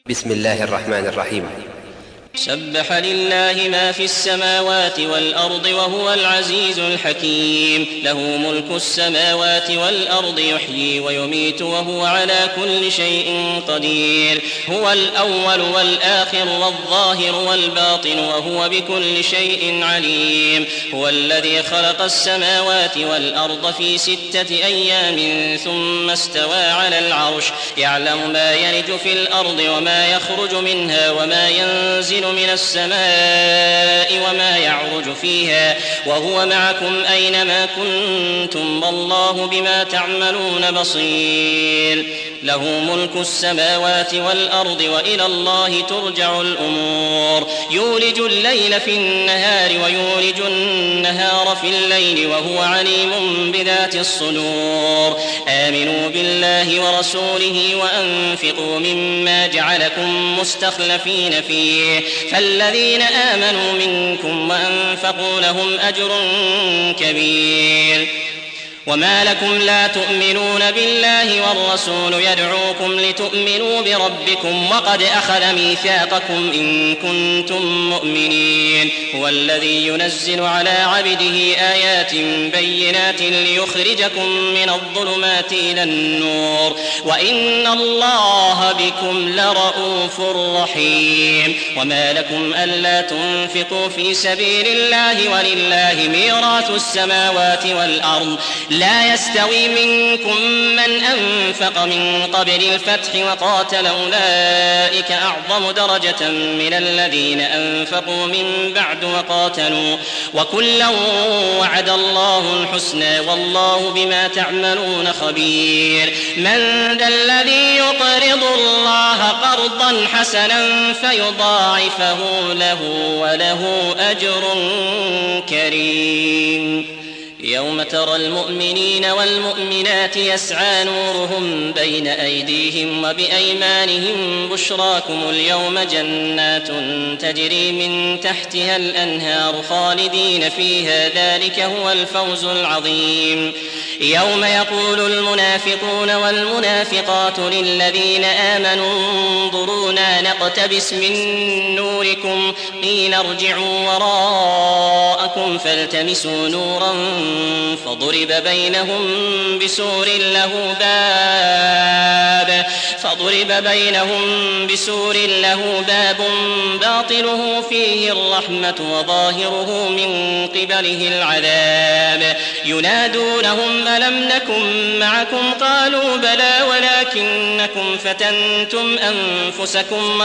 بسم الله الرحمن الرحيم. سبح لله ما في السماوات والأرض وهو العزيز الحكيم. له ملك السماوات والأرض يحيي ويميت وهو على كل شيء قدير. هو الأول والآخر والظاهر والباطن وهو بكل شيء عليم. هو الذي خلق السماوات والأرض في 6 أيام ثم استوى على العرش. يعلم ما يلج في الأرض وما يخرج منها وما ينزل من السماء وما يعرج فيها وهو معكم أينما كنتم والله بما تعملون بصير. له ملك السماوات والأرض وإلى الله ترجع الأمور. يولج الليل في النهار ويولج النهار في الليل وهو عليم بذات الصدور. آمنوا بالله ورسوله وأنفقوا مما جعلكم مستخلفين فيه فالذين آمنوا منكم وأنفقوا لهم أجر كبير. وما لكم لا تؤمنون بالله والرسول يدعوكم لتؤمنوا بربكم وقد أخذ ميثاقكم إن كنتم مؤمنين. هو الذي ينزل على عبده آيات بينات ليخرجكم من الظلمات إلى النور وإن الله بكم لرءوف رحيم. وما لكم ألا تنفقوا في سبيل الله ولله ميراث السماوات والأرض. لا يستوي منكم من أنفق من قبل الفتح وقاتل أولئك أعظم درجة من الذين أنفقوا من بعد وقاتلوا وكلا وعد الله الحسنى والله بما تعملون خبير. من ذا الذي يقرض الله قرضا حسنا فيضاعفه له وله أجر كريم. يوم ترى المؤمنين والمؤمنات يسعى نورهم بين أيديهم وبأيمانهم بشراكم اليوم جنات تجري من تحتها الأنهار خالدين فيها ذلك هو الفوز العظيم. يوم يقول المنافقون والمنافقات للذين آمنوا انظرونا نقتبس من نوركم قيل ارجعوا وراءكم فالتمسوا نورا فضرب بينهم بسور له باب باطنه فيه الرحمة وظاهره من قبله العذاب. ينادونهم ألم نكن معكم قالوا بلى ولكنكم فتنتم أنفسكم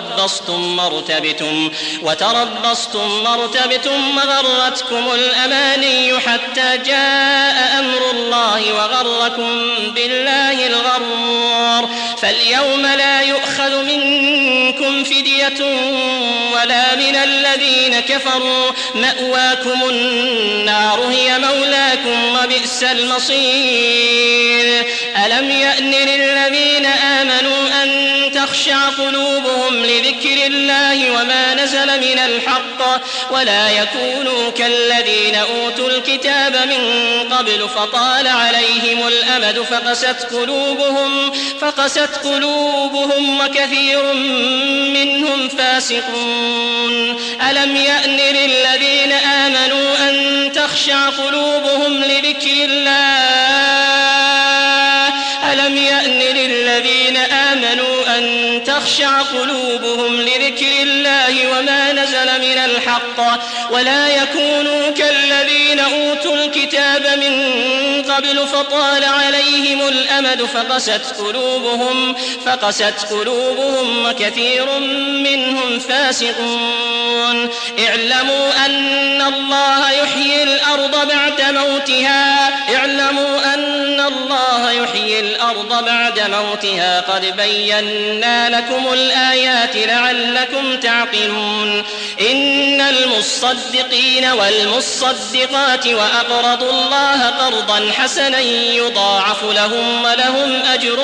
وتربصتم مرتبتم وغرتكم الأماني حتى جاء أمر الله وغركم بالله الغرور. فاليوم لا يؤخذ منكم فدية ولا من الذين كفروا مأواكم النار هي مولاكم وبئس المصير. ألم يأن للذين آمنوا أن تخشع قلوبهم لذكر الله وما نزل من الحق ولا يكونوا كالذين أوتوا الكتاب من قبل فطال عليهم الأمد فقست قلوبهم وكثير منهم فاسقون. ألم يأن للذين آمنوا أن تخشع قلوبهم لذكر الله وما نزل من الحق ولا يكونوا كالذين أوتوا الكتاب من قبل فطال عليهم الأمد فقست قلوبهم وكثير منهم فاسقون. اعلموا أن الله يحيي الأرض بعد موتها قد بينا لكم الآيات لعلكم تعقلون. إن المصدقين والمصدقات وأقرضوا الله قرضا حسنا يضاعف لهم ولهم أجر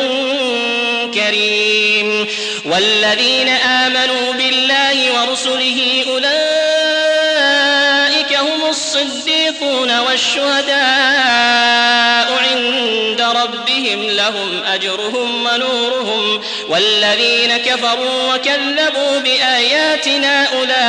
كريم. والذين آمنوا بالله ورسله أولئك هم الصديقون والصديقون والشهداء عند ربهم لهم أجرهم ونورهم والذين كفروا وكذبوا بآياتنا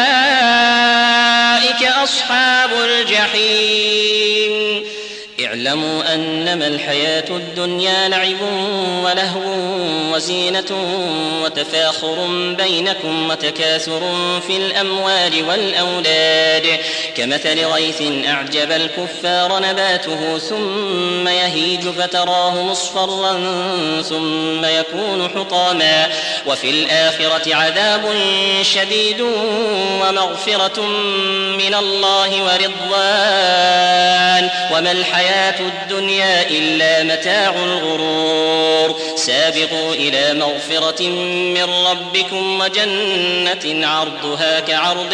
أولئك أصحاب الجحيم. اعلموا أنما الحياة الدنيا لعب ولهو وزينة وتفاخر بينكم وتكاثر في الأموال والأولاد كمثل غيث أعجب الكفار نباته ثم يهيج فتراه مصفرا ثم يكون حطاما وفي الآخرة عذاب شديد ومغفرة من الله ورضوان وما الحياة الدنيا إلا متاع الغرور. سابقوا إلى مغفرة من ربكم وجنة عرضها كعرض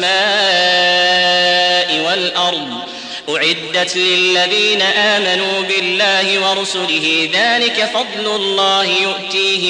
السماء والأرض أعدت للذين آمنوا بالله ورسله ذلك فضل الله يؤتيه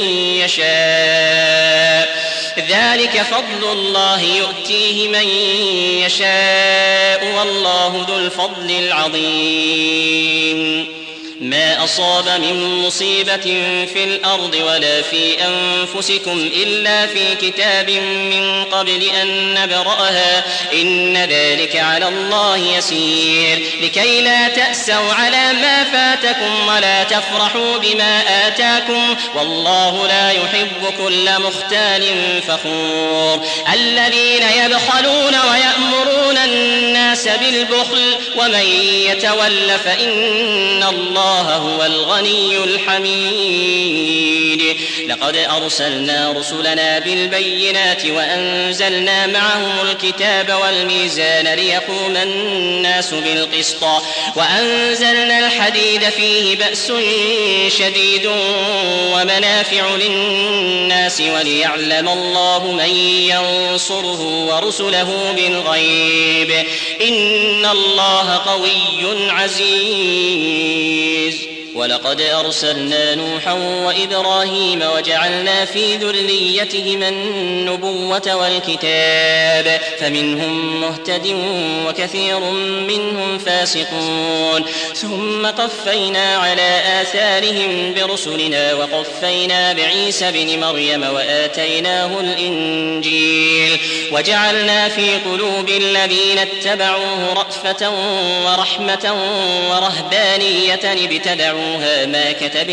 من يشاء والله ذو الفضل العظيم. ما أصاب من مصيبة في الأرض ولا في أنفسكم إلا في كتاب من قبل أن نبرأها إن ذلك على الله يسير لكي لا تأسوا على ما فاتكم ولا تفرحوا بما آتاكم والله لا يحب كل مختال فخور. الذين يبخلون ويأمرون الناس بالبخل ومن يتول فإن الله هو الغني الحميد. لقد أرسلنا رسلنا بالبينات وأنزلنا معهم الكتاب والميزان ليقوم الناس بالقسط وأنزلنا الحديد فيه بأس شديد ومنافع للناس وليعلم الله من ينصره ورسله بالغيب إن الله قوي عزيز. ولقد أرسلنا نوحا وإبراهيم وجعلنا في ذريتهما النبوة والكتاب فمنهم مهتد وكثير منهم فاسقون ثم قفينا على آثارهم برسلنا وقفينا بعيسى بن مريم وآتيناه الإنجيل وجعلنا في قلوب الذين اتبعوه رأفة ورحمة ورهبانية ابتدعوا ما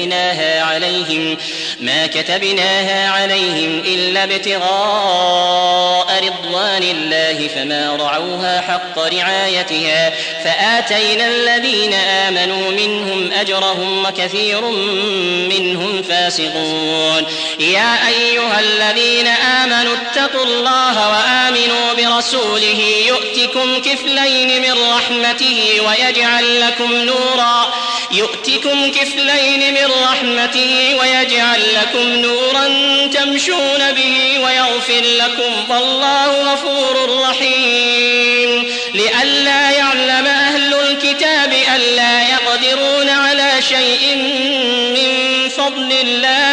كتبناها عليهم إلا ابتغاء رضوان الله فما رعوها حق رعايتها فآتينا الذين آمنوا منهم أجرهم وكثير منهم فاسقون. يا أيها الذين آمنوا اتقوا الله وآمنوا برسوله يؤتكم كفلين من رحمته ويجعل لكم نورا تمشون به ويغفر لكم والله غفور رحيم. لئلا يعلم أهل الكتاب ألا يقدرون على شيء من فضل الله